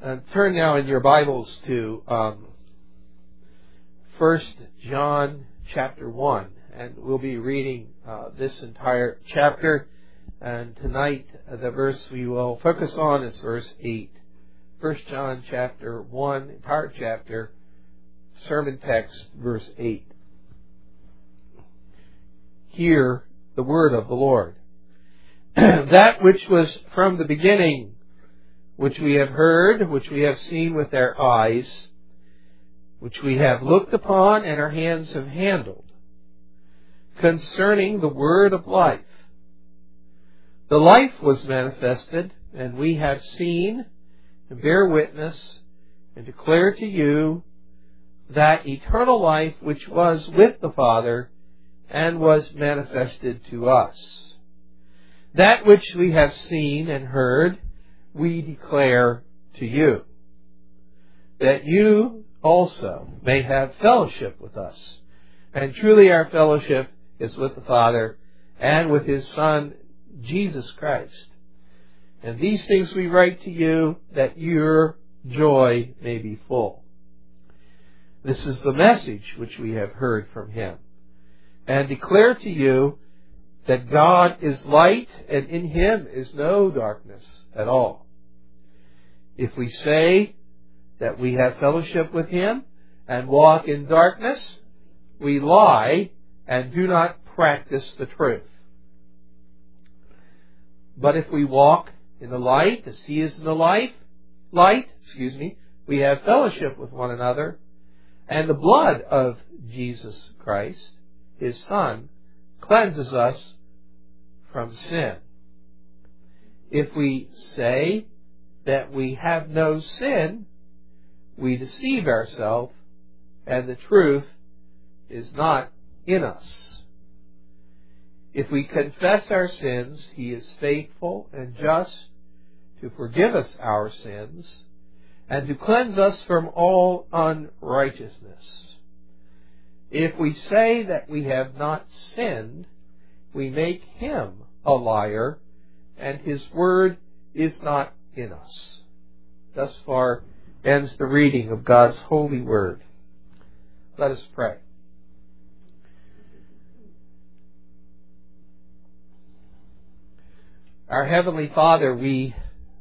Turn now in your Bibles to 1 John chapter 1, and we'll be reading this entire chapter. And tonight, the verse we will focus on is verse 8. 1 John chapter 1, entire chapter, sermon text, verse 8. Hear the word of the Lord. That which was from the beginning, which we have heard, which we have seen with our eyes, which we have looked upon and our hands have handled, concerning the word of life. The life was manifested, and we have seen and bear witness and declare to you that eternal life which was with the Father and was manifested to us. That which we have seen and heard, we declare to you, that you also may have fellowship with us. And truly our fellowship is with the Father and with His Son, Jesus Christ. And these things we write to you, that your joy may be full. This is the message which we have heard from Him, and declare to you that God is light, and in Him is no darkness at all. If we say that we have fellowship with Him and walk in darkness, we lie and do not practice the truth. But if we walk in the light, as He is in the light, we have fellowship with one another, and the blood of Jesus Christ, His Son, cleanses us from sin. If we say that we have no sin, we deceive ourselves, and the truth is not in us. If we confess our sins, He is faithful and just to forgive us our sins and to cleanse us from all unrighteousness. If we say that we have not sinned, we make Him a liar, and His word is not in us. Thus far ends the reading of God's holy word. Let us pray. Our Heavenly Father, we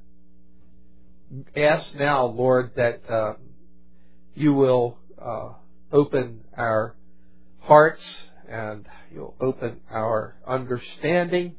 ask now, Lord, that you will open our hearts and you'll open our understanding.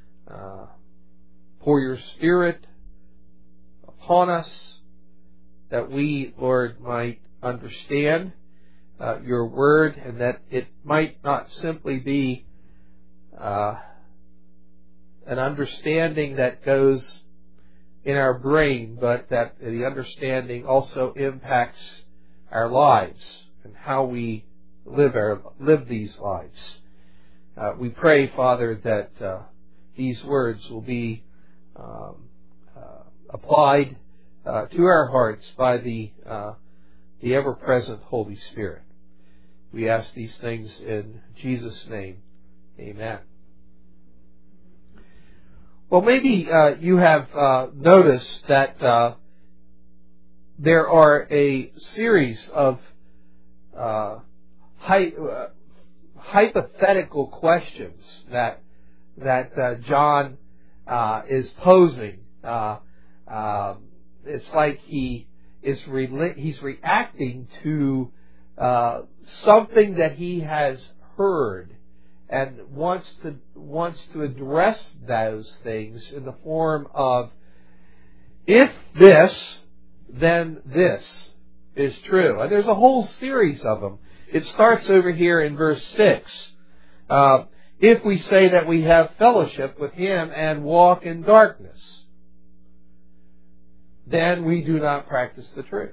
Pour your Spirit upon us, that we, Lord, might understand your word, and that it might not simply be an understanding that goes in our brain, but that the understanding also impacts our lives and how we live these lives. We pray, Father, that these words will be applied to our hearts by the ever-present Holy Spirit. We ask these things in Jesus' name. Amen. Well, maybe you have noticed that there are a series of hypothetical questions that John is posing. It's like he's reacting to something that he has heard, and wants to address those things in the form of, if this, then this is true. And there's a whole series of them. It starts over here in verse 6. If we say that we have fellowship with Him and walk in darkness, then we do not practice the truth.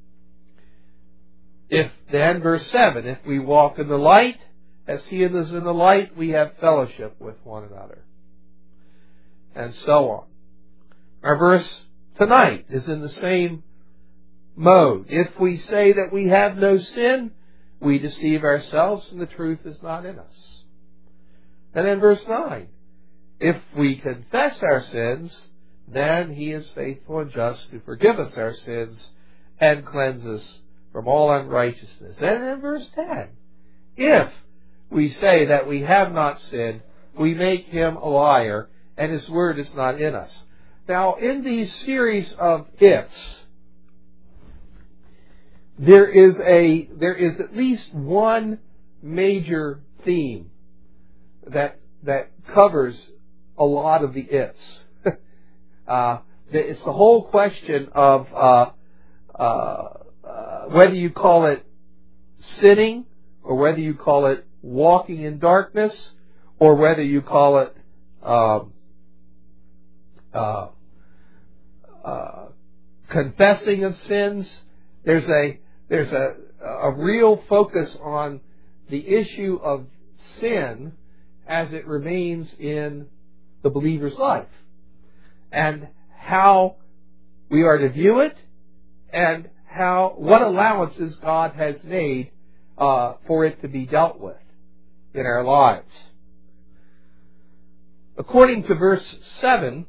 Then verse 7, if we walk in the light, as He is in the light, we have fellowship with one another. And so on. Our verse tonight is in the same mode. If we say that we have no sin, we deceive ourselves and the truth is not in us. And then verse 9, if we confess our sins, then He is faithful and just to forgive us our sins and cleanse us from all unrighteousness. And in verse 10, if we say that we have not sinned, we make Him a liar, and His word is not in us. Now, in these series of ifs, there is at least one major theme that covers a lot of the ifs. It's the whole question of whether you call it sinning, or whether you call it walking in darkness, or whether you call it confessing of sins. There's a real focus on the issue of sin as it remains in the believer's life, and how we are to view it, and what allowances God has made for it to be dealt with in our lives. According to verse 7,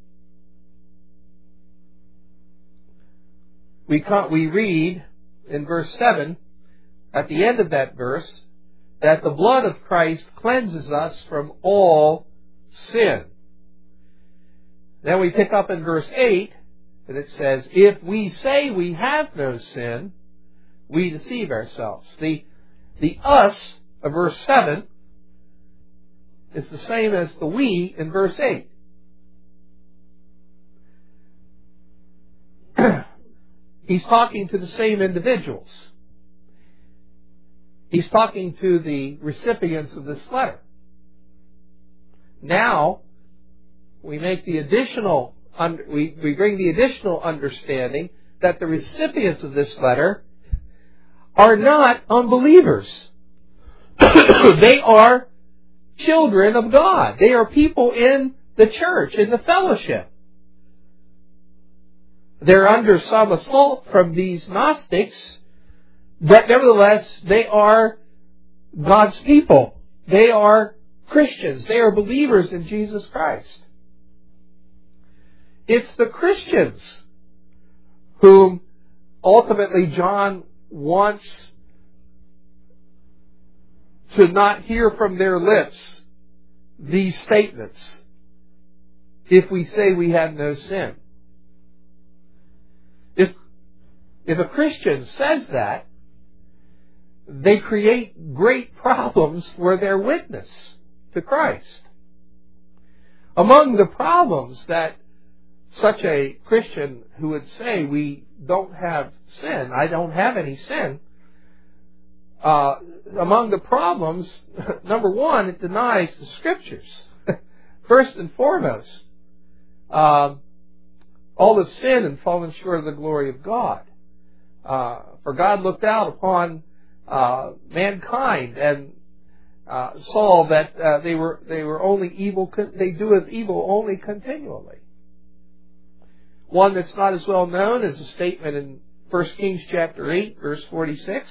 we read in verse 7, at the end of that verse, that the blood of Christ cleanses us from all sin. Then we pick up in verse 8, and it says, if we say we have no sin, we deceive ourselves. The us of verse 7 is the same as the we in verse 8. He's talking to the same individuals. He's talking to the recipients of this letter. Now, we make the additional, we bring the additional understanding that the recipients of this letter are not unbelievers. They are children of God. They are people in the church, in the fellowship. They're under some assault from these Gnostics, but nevertheless, they are God's people. They are Christians. They are believers in Jesus Christ. It's the Christians whom ultimately John wants to not hear from their lips these statements. If we say we have no sin. If a Christian says that, they create great problems for their witness to Christ. Among the problems that such a Christian who would say, we don't have sin, I don't have any sin, among the problems, number one, it denies the Scriptures. First and foremost, all have sinned and fallen short of the glory of God. For God looked out upon mankind and saw that they were only evil. They doeth evil only continually. One that's not as well known is a statement in 1 Kings chapter 8, verse 46.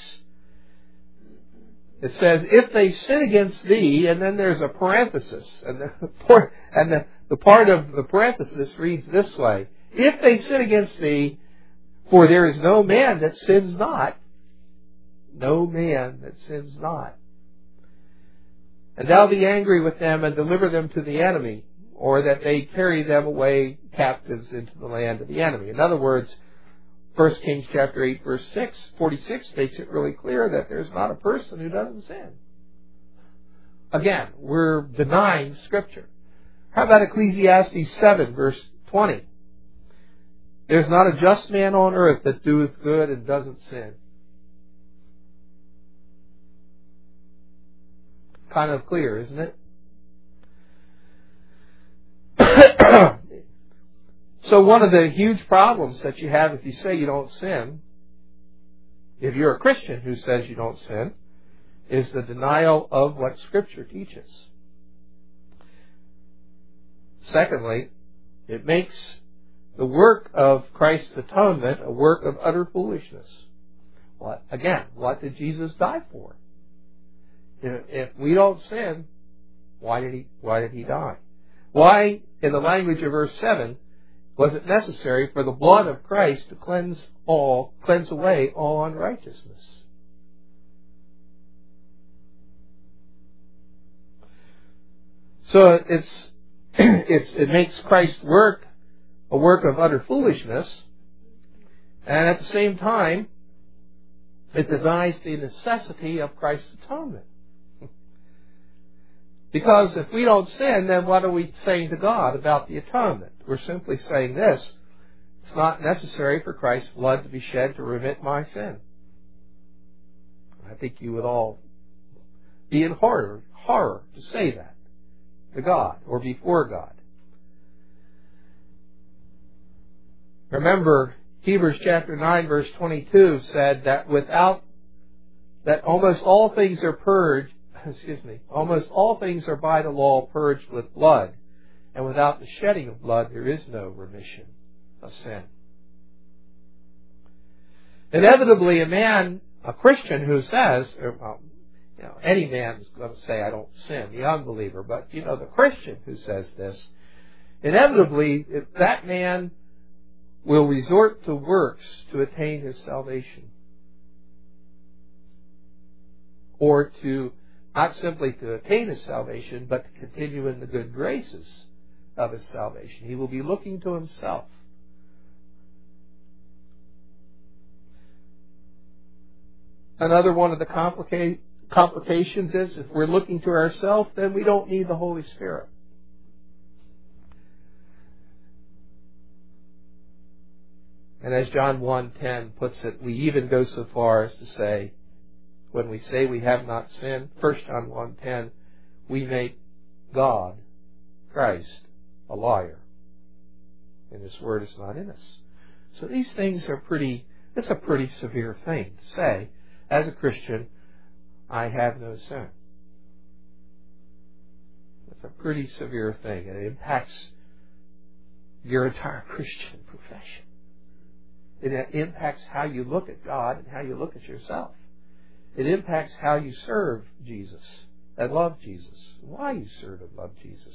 It says, "If they sin against thee," and then there's a parenthesis, and the part of the parenthesis reads this way: "If they sin against thee, for there is no man that sins not, no man that sins not. And thou be angry with them and deliver them to the enemy, or that they carry them away captives into the land of the enemy." In other words, 1 Kings chapter 8, verse 46 makes it really clear that there's not a person who doesn't sin. Again, we're denying Scripture. How about Ecclesiastes 7, verse 20? "There's not a just man on earth that doeth good and doesn't sin." Kind of clear, isn't it? So one of the huge problems that you have if you say you don't sin, if you're a Christian who says you don't sin, is the denial of what Scripture teaches. Secondly, it makes the work of Christ's atonement a work of utter foolishness. What did Jesus die for? If we don't sin, why did he die? Why, in the language of verse 7, was it necessary for the blood of Christ to cleanse away all unrighteousness. So it makes Christ's work a work of utter foolishness, and at the same time, it denies the necessity of Christ's atonement. Because if we don't sin, then what are we saying to God about the atonement? We're simply saying this: it's not necessary for Christ's blood to be shed to remit my sin. I think you would all be in horror to say that to God or before God. Remember, Hebrews chapter 9 verse 22 said that almost all things are by the law purged with blood, and without the shedding of blood there is no remission of sin. Inevitably, a Christian who says, any man is going to say, I don't sin, the unbeliever, but the Christian who says this, inevitably that man will resort to works to attain his salvation. Or to, not simply to attain his salvation, but to continue in the good graces of his salvation. He will be looking to himself. Another one of the complications is, if we're looking to ourselves, then we don't need the Holy Spirit. And as John 1:10 puts it, we even go so far as to say, when we say we have not sinned, 1 John 1:10, we make God, Christ, a liar, and His Word is not in us. So these things it's a pretty severe thing to say, as a Christian, I have no sin. It's a pretty severe thing, and it impacts your entire Christian profession. It impacts how you look at God and how you look at yourself. It impacts how you serve Jesus and love Jesus, why you serve and love Jesus.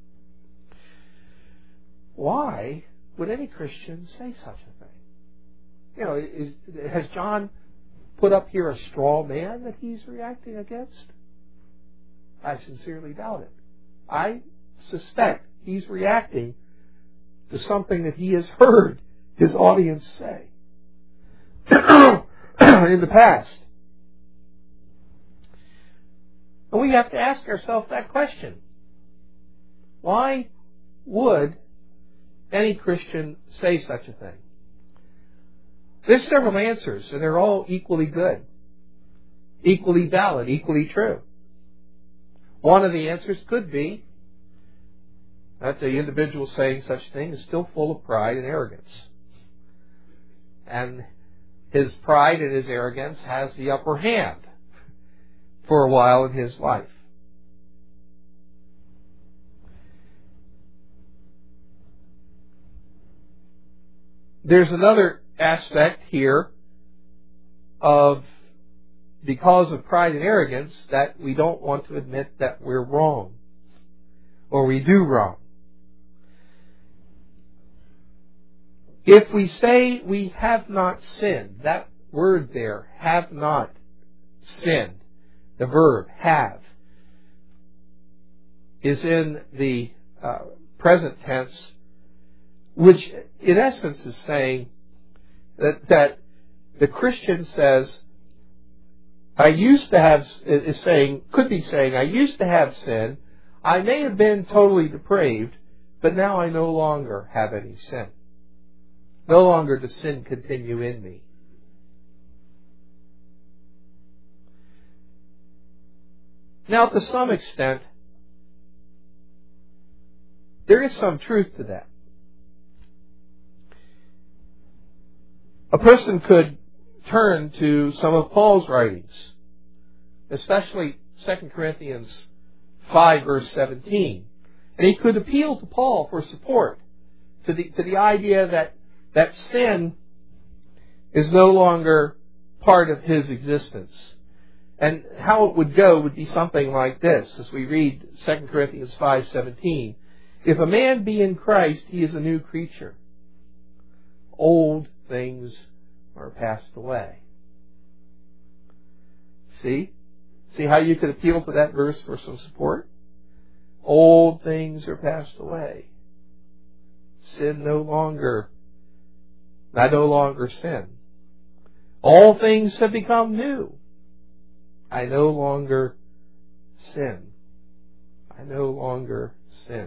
Why would any Christian say such a thing? Has John put up here a straw man that he's reacting against? I sincerely doubt it. I suspect he's reacting to something that he has heard his audience say in the past. And we have to ask ourselves that question. Why would any Christian say such a thing? There's several answers, and they're all equally good, equally valid, equally true. One of the answers could be that the individual saying such a thing is still full of pride and arrogance. And his pride and his arrogance has the upper hand for a while in his life. There's another aspect here of, because of pride and arrogance, that we don't want to admit that we're wrong or we do wrong. If we say we have not sinned, that word there, have not sinned, the verb have, is in the present tense, which in essence is saying that the Christian says, I used to have sin, I may have been totally depraved, but now I no longer have any sin. No longer does sin continue in me. Now, to some extent, there is some truth to that. A person could turn to some of Paul's writings, especially 2 Corinthians 5, verse 17, and he could appeal to Paul for support to the idea that sin is no longer part of his existence. And how it would go would be something like this, as we read 2 Corinthians 5:17. If a man be in Christ, he is a new creature. old things are passed away. See? See how you could appeal to that verse for some support? Old things are passed away. I no longer sin. All things have become new. I no longer sin. I no longer sin.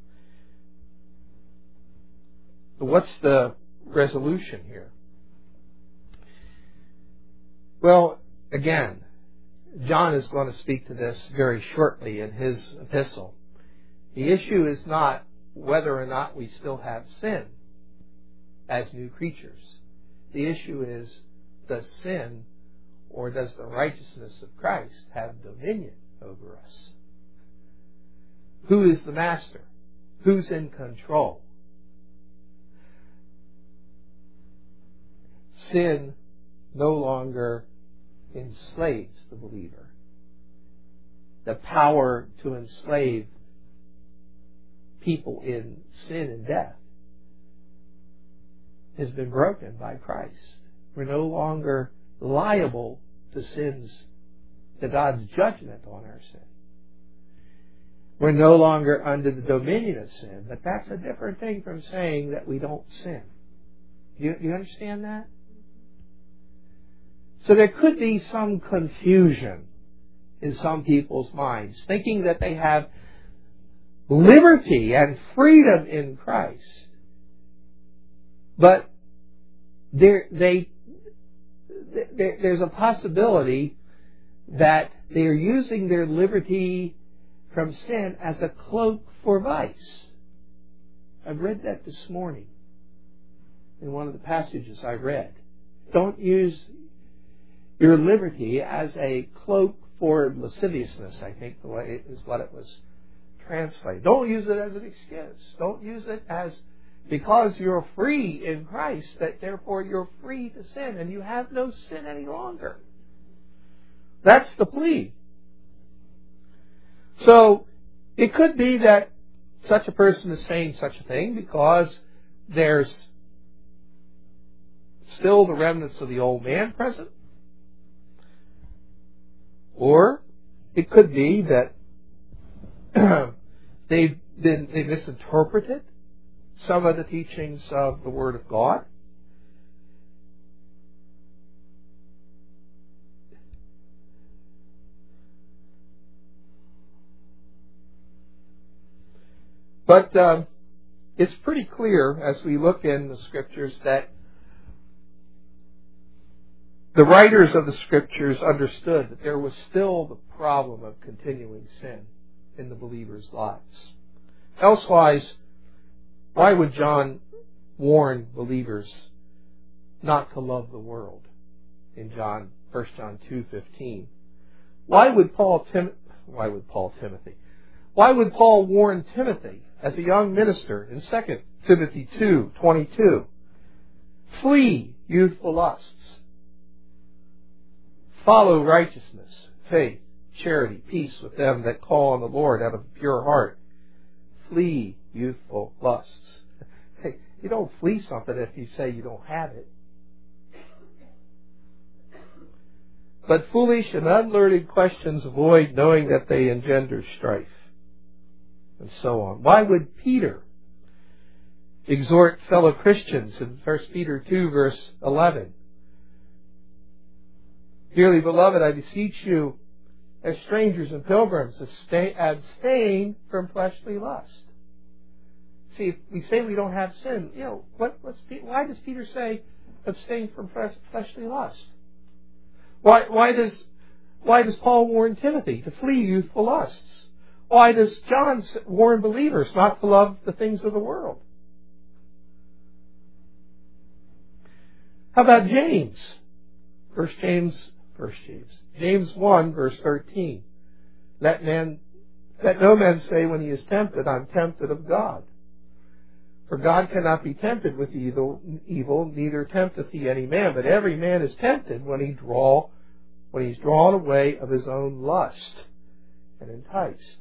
So what's the resolution here? Well, again, John is going to speak to this very shortly in his epistle. The issue is not whether or not we still have sin as new creatures. The issue is, does sin or does the righteousness of Christ have dominion over us? Who is the master? Who's in control? Sin no longer enslaves the believer. The power to enslave people in sin and death has been broken by Christ. We're no longer liable to God's judgment on our sin. We're no longer under the dominion of sin, but that's a different thing from saying that we don't sin. You understand that? So there could be some confusion in some people's minds, thinking that they have liberty and freedom in Christ. But there's a possibility that they're using their liberty from sin as a cloak for vice. I've read that this morning in one of the passages I read. Don't use your liberty as a cloak for lasciviousness, I think the way is what it was translated. Don't use it as an excuse. Don't use it as because you're free in Christ, that therefore you're free to sin and you have no sin any longer. That's the plea. So it could be that such a person is saying such a thing because there's still the remnants of the old man present. Or it could be that they misinterpreted some of the teachings of the Word of God. But it's pretty clear as we look in the Scriptures that the writers of the Scriptures understood that there was still the problem of continuing sin in the believers' lives. Elsewise, why would John warn believers not to love the world in 1 John 2:15? Why would Paul warn Timothy as a young minister in 2 Timothy 2:22? Flee youthful lusts. Follow righteousness, faith, charity, peace with them that call on the Lord out of a pure heart. Flee youthful lusts. Hey, you don't flee something if you say you don't have it. But foolish and unlearned questions avoid, knowing that they engender strife. And so on. Why would Peter exhort fellow Christians in 1 Peter 2 verse 11? Dearly beloved, I beseech you, as strangers and pilgrims, abstain from fleshly lust. See, if we say we don't have sin, why does Peter say abstain from fleshly lust? Why does Paul warn Timothy to flee youthful lusts? Why does John warn believers not to love the things of the world? How about James? James 1 verse 13. Let no man say when he is tempted, I'm tempted of God. For God cannot be tempted with evil, neither tempteth he any man. But every man is tempted when he's drawn away of his own lust and enticed.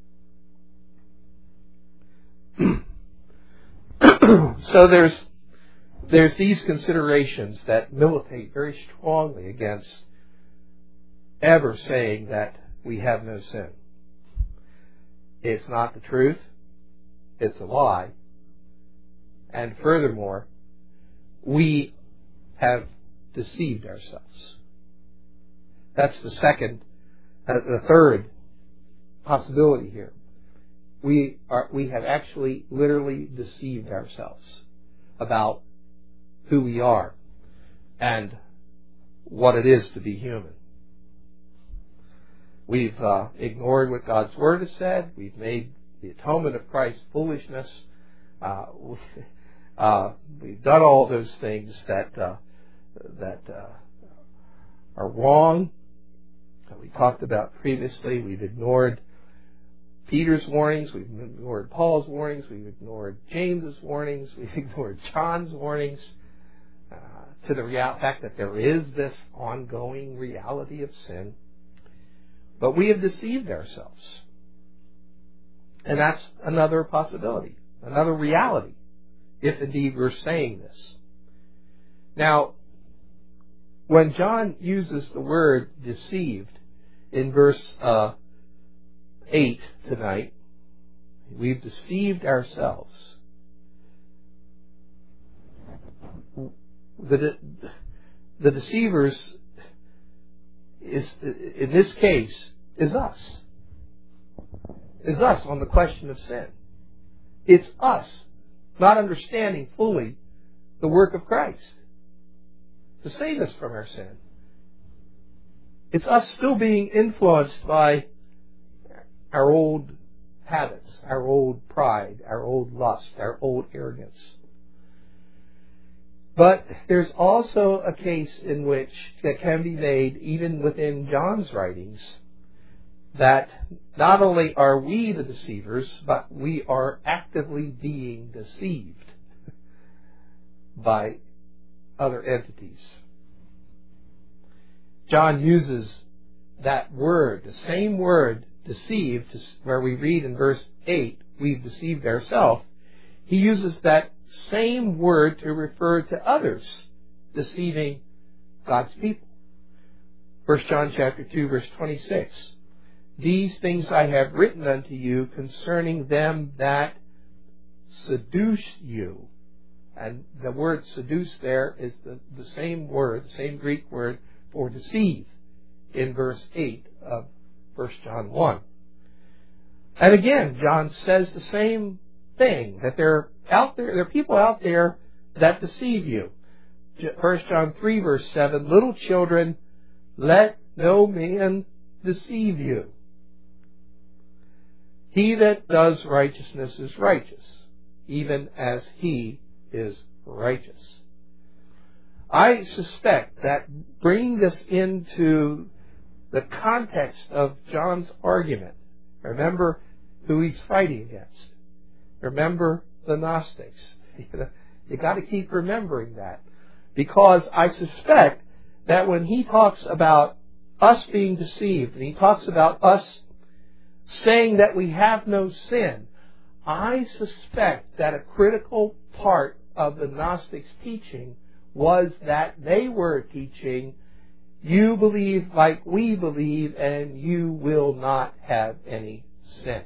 So there's there's these considerations that militate very strongly against ever saying that we have no sin. It's not the truth. It's a lie. And furthermore, we have deceived ourselves. That's the third possibility here. We have actually literally deceived ourselves about who we are and what it is to be human. We've ignored what God's Word has said. We've made the atonement of Christ foolishness. We've done all those things that are wrong, that we talked about previously. We've ignored Peter's warnings. We've ignored Paul's warnings. We've ignored James's warnings. We've ignored John's warnings to the fact that there is this ongoing reality of sin. But we have deceived ourselves. And that's another possibility, another reality, if indeed we're saying this. Now, when John uses the word deceived in verse 8 tonight, we've deceived ourselves. The deceivers is, in this case, is us. Is us on the question of sin. It's us not understanding fully the work of Christ to save us from our sin. It's us still being influenced by our old habits, our old pride, our old lust, our old arrogance. But there's also a case in which that can be made, even within John's writings, that not only are we the deceivers, but we are actively being deceived by other entities. John uses that word, the same word, deceived, where we read in verse 8, we've deceived ourselves. He uses that same word to refer to others deceiving God's people. 1 John chapter 2, verse 26. These things I have written unto you concerning them that seduce you. And the word seduce there is the same word, the same Greek word for deceive in verse 8 of 1 John 1. And again, John says the same thing, that there are people out there that deceive you. 1 John 3, verse 7, little children, let no man deceive you. He that does righteousness is righteous, even as he is righteous. I suspect that bringing this into the context of John's argument, remember who he's fighting against. Remember the Gnostics. You got to keep remembering that. Because I suspect that when he talks about us being deceived, and he talks about us saying that we have no sin, I suspect that a critical part of the Gnostics' teaching was that they were teaching, you believe like we believe, and you will not have any sin.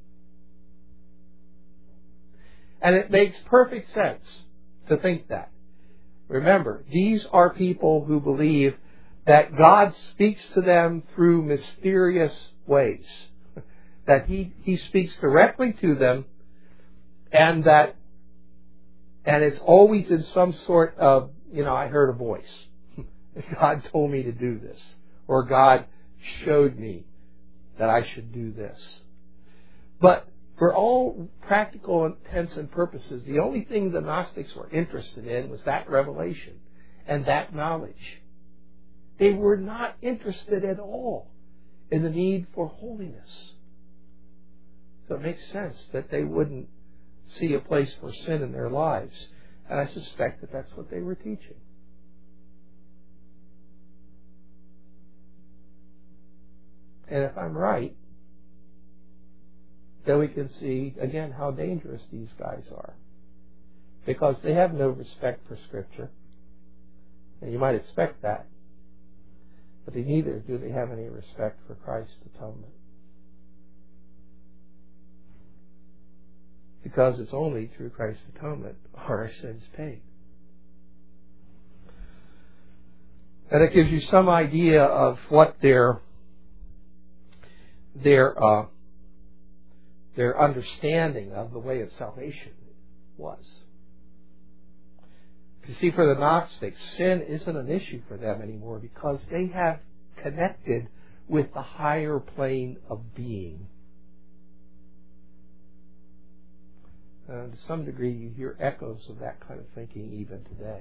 And it makes perfect sense to think that. Remember, these are people who believe that God speaks to them through mysterious ways. That He speaks directly to them, and it's always in some sort of, I heard a voice. God told me to do this. Or God showed me that I should do this. But for all practical intents and purposes, the only thing the Gnostics were interested in was that revelation and that knowledge. They were not interested at all in the need for holiness. So it makes sense that they wouldn't see a place for sin in their lives. And I suspect that that's what they were teaching. And if I'm right, then we can see, again, how dangerous these guys are. because they have no respect for Scripture. And you might expect that. But neither do they have any respect for Christ's atonement. Because it's only through Christ's atonement are our sins paid. And it gives you some idea of what their understanding of the way of salvation was. You see, for the Gnostics, sin isn't an issue for them anymore because they have connected with the higher plane of being. And to some degree, you hear echoes of that kind of thinking even today.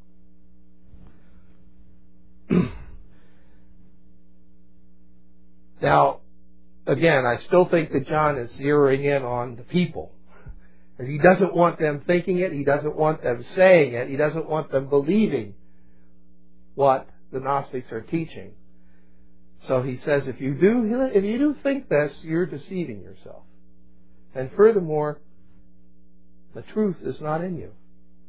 Now, again, I still think that John is zeroing in on the people. He doesn't want them thinking it. He doesn't want them saying it. He doesn't want them believing what the Gnostics are teaching. So he says, if you do think this, you're deceiving yourself. And furthermore, the truth is not in you.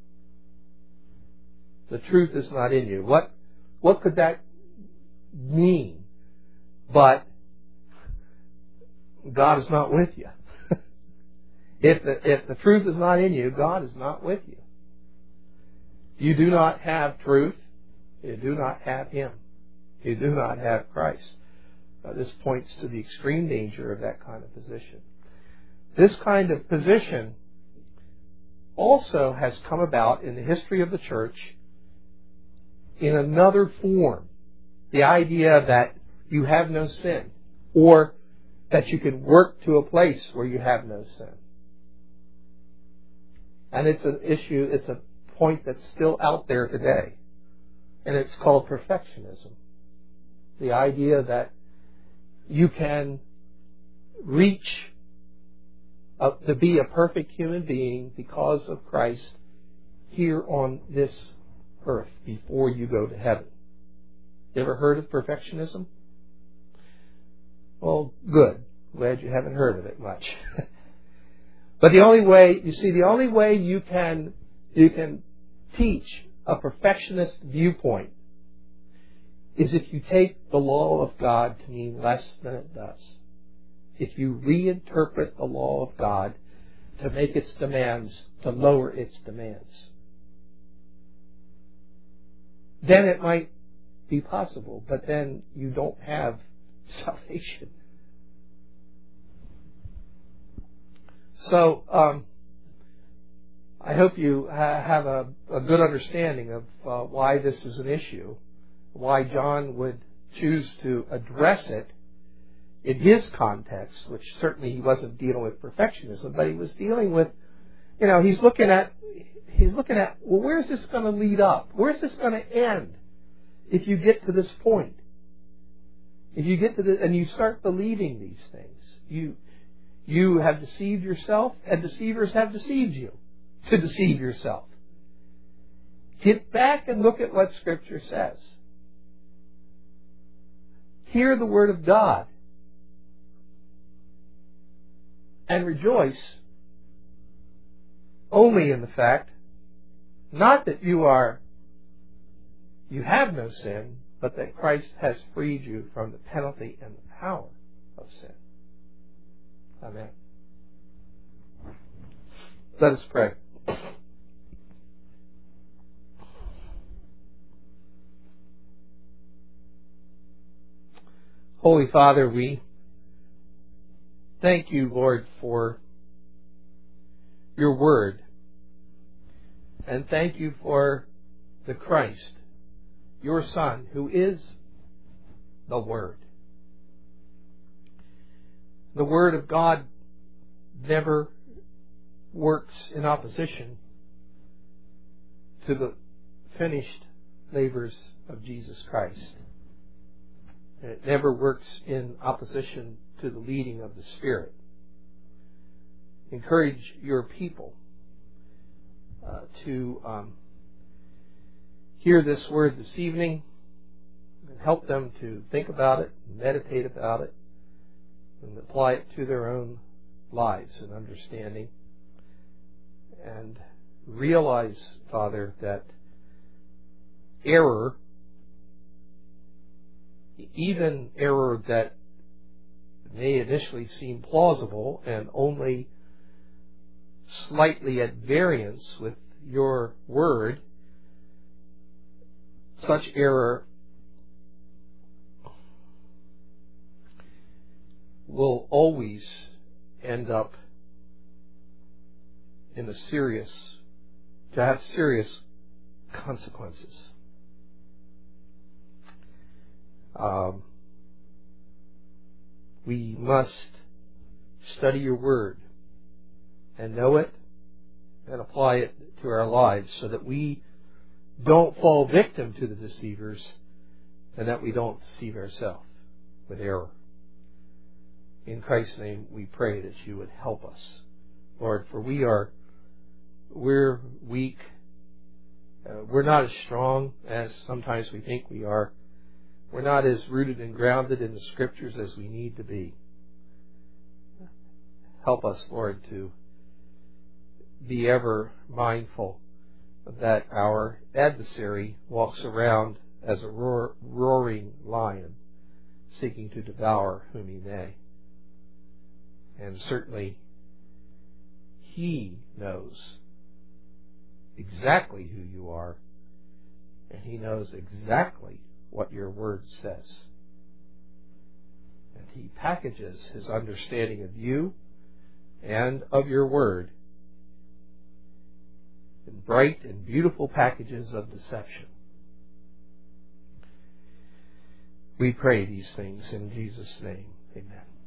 The truth is not in you. What could that mean? But God is not with you. If the truth is not in you, God is not with you. You do not have truth. You do not have Him. You do not have Christ. This points to the extreme danger of that kind of position. This kind of position also has come about in the history of the church in another form. The idea that you have no sin, or that you can work to a place where you have no sin. And it's an issue, it's a point that's still out there today. And it's called perfectionism. The idea that you can reach to be a perfect human being because of Christ here on this earth before you go to heaven. You ever heard of perfectionism? Well, good. Glad you haven't heard of it much. But the only way you can teach a perfectionist viewpoint is if you take the law of God to mean less than it does. If you reinterpret the law of God to make its demands, to lower its demands, then it might be possible, but then you don't have salvation. So, I hope you have a good understanding of why this is an issue, why John would choose to address it in his context, which certainly he wasn't dealing with perfectionism, but he was dealing with, he's looking at, well, where's this going to lead up? Where's this going to end if you get to this point? If you get to this, and you start believing these things, you have deceived yourself, and deceivers have deceived you to deceive yourself. Get back and look at what Scripture says. Hear the Word of God and rejoice only in the fact, not that you have no sin, but that Christ has freed you from the penalty and the power of sin. Amen. Let us pray. Holy Father, we thank you, Lord, for your word. And thank you for the Christ, your Son, who is the Word. The Word of God never works in opposition to the finished labors of Jesus Christ. It never works in opposition to the leading of the Spirit. Encourage your people to hear this word this evening and help them to think about it, meditate about it, and apply it to their own lives and understanding. And realize, Father, that error, even error that may initially seem plausible and only slightly at variance with your word, such error will always end up to have serious consequences. We must study your word and know it and apply it to our lives so that we don't fall victim to the deceivers and that we don't deceive ourselves with error. In Christ's name, we pray that you would help us, Lord, for we're weak. We're not as strong as sometimes we think we are. We're not as rooted and grounded in the Scriptures as we need to be. Help us, Lord, to be ever mindful that our adversary walks around as a roaring lion, seeking to devour whom he may. And certainly, he knows exactly who you are, and he knows exactly what your word says. And he packages his understanding of you and of your word in bright and beautiful packages of deception. We pray these things in Jesus' name. Amen.